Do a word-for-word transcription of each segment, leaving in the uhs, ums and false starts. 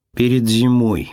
Перед зимой.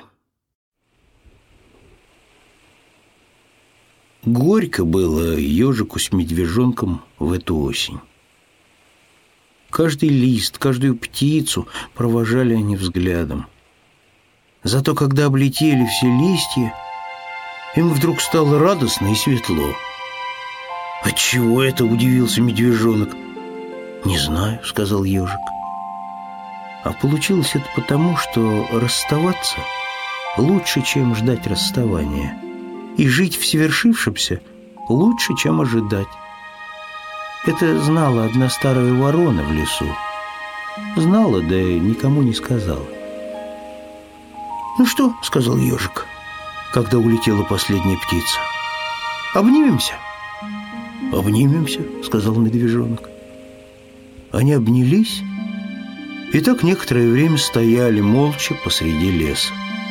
Горько было ежику с медвежонком в эту осень. Каждый лист, каждую птицу провожали они взглядом. Зато когда облетели все листья, им вдруг стало радостно и светло. «Отчего это?» — удивился медвежонок. «Не знаю», — сказал ежик. А получилось это потому, что расставаться лучше, чем ждать расставания, и жить в свершившемся лучше, чем ожидать. Это знала одна старая ворона в лесу. Знала, да никому не сказала. «Ну что?» — сказал ежик, когда улетела последняя птица. «Обнимемся?» «Обнимемся», — сказал медвежонок. Они обнялись и так некоторое время стояли молча посреди леса.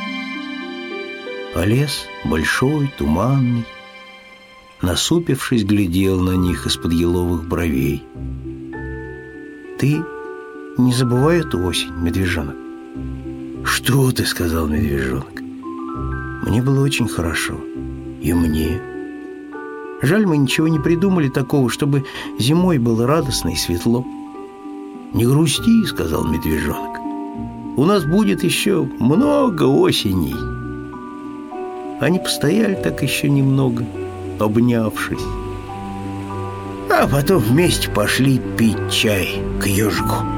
А лес, большой, туманный, насупившись, глядел на них из-под еловых бровей. «Ты не забывай эту осень, медвежонок». «Что ты?» — сказал медвежонок. «Мне было очень хорошо. И мне. Жаль, мы ничего не придумали такого, чтобы зимой было радостно и светло». «Не грусти», — сказал медвежонок. «У нас будет еще много осеней». Они постояли так еще немного, обнявшись, а потом вместе пошли пить чай к ежику.